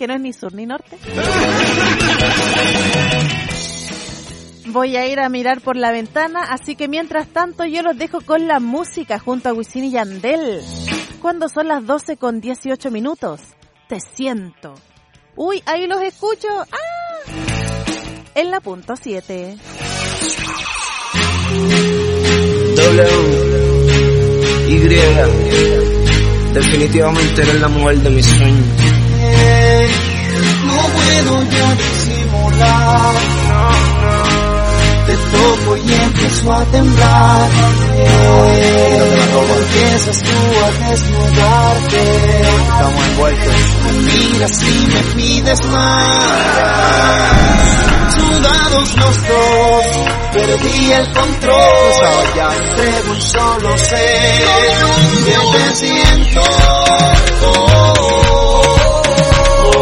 que no es ni sur ni norte. Voy a ir a mirar por la ventana, así que mientras tanto yo los dejo con la música junto a Wisin y Yandel. Cuando son las 12:18, te siento. Uy, ahí los escucho. ¡Ah! En la punto 7. Y definitivamente eres la mujer de mis sueños. No puedo ya disimular. Te toco y empiezo a temblar. Empiezas tú a desnudarte. Estamos envueltos. Me miras y me pides más. Sudados los dos, perdí el control. Entre un solo ser que te siento.